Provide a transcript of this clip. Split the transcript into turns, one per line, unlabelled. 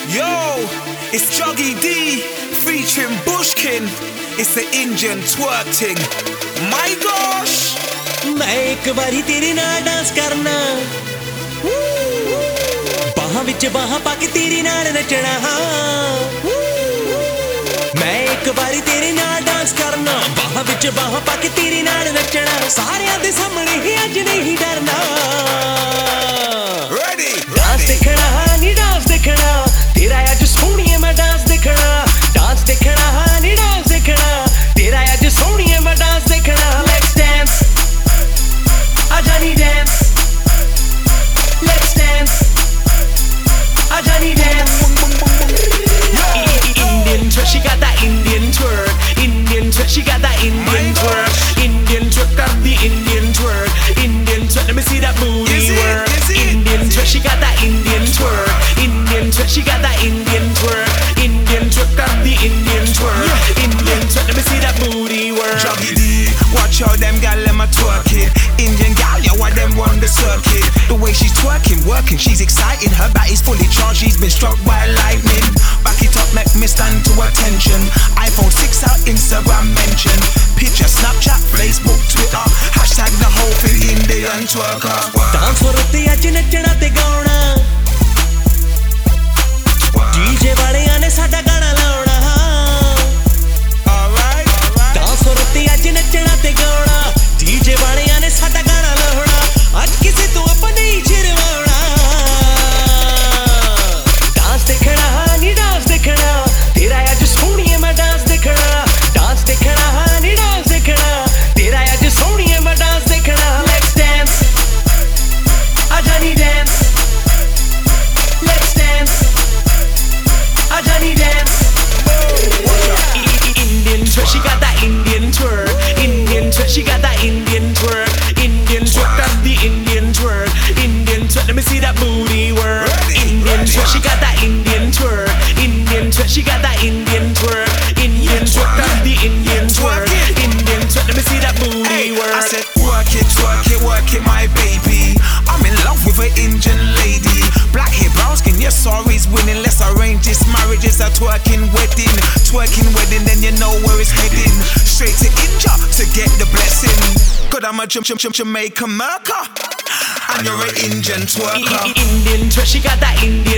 Yo, it's Juggy D featuring Bushkin. It's the Indian twerk thing. My gosh!
मैं एक बारी तेरे नाल डांस करना, बाहां विच बाहां पाके तेरे नाल नचना। मैं एक बारी तेरे नाल डांस करना, बाहां विच बाहां पाके तेरे नाल नचना। सारियां दे सामने ही अज नहीं डरना। डांस देखना नी डांस देखना, तेरा अज सोहणिए मैं डांस देखना। डांस देखना नी डांस देखना, तेरा अज सोहणिए मैं डांस देखना। Let's dance, Ajani dance. Let's dance, Ajani dance. Indian twerk, she got that Indian twerk. Indian twerk, she got that Indian twerk. Indian twerk, got the Indian twerk. Indian twerk, let me see that booty work. Indian twerk, she got that Indian twerk. Indian twerk, she got that Indian twerk. Indian twerk, got the Indian twerk. Indian twerk, let me see that booty work.
Juggy D, watch how them gal them a twerking. Indian gal, yeah, why them run the circuit? The way she's twerking, working, she's exciting. Her body's fully charged, she's been struck by lightning. Back it up, make me stand to attention. iPhone 6 out, Instagram mention. Picture, Snapchat, Facebook, Twitter. Hashtag the whole thing, Indian twerker.
Dance वरते अज नचना ते गाउणा, DJ वालियां ने साडा गाना लाउणा। Dance वरते अज नचना ते गाउणा, डीजे वालियां ने साडा गाना लाउणा। अज किसे तो आपां नहीं शर्माउणा। डांस देखना नी डांस देखना, तेरा अज सोहणिए मैं डांस देखना। डांस देखना नी डांस देखना, तेरा अज सोहणिए मैं डांस देखना। Let's dance, Ajani dance. Let's dance, Ajani dance. Indian twerk, she got that Indian twerk. Indian twerk, she got that Indian twerk. Indian twerk, got the Indian twerk. Indian twerk, let me see that booty work. Indian twerk, she got that Indian twerk. Indian twerk, she got that Indian twerk. Indian twerk, got the Indian twerk. Indian twerk, let me see that booty work.
I said work it, my baby. I'm in love with an Indian lady. Black hair, brown skin, yes, sorry's winning. Let's arrange this marriage, it's a twerking wedding. Twerking wedding, then you know where it's heading. Straight to India to get the blessing. Good, I'm a Jamaican merker, and you're an Indian twerker.
Indian twerk, she got that Indian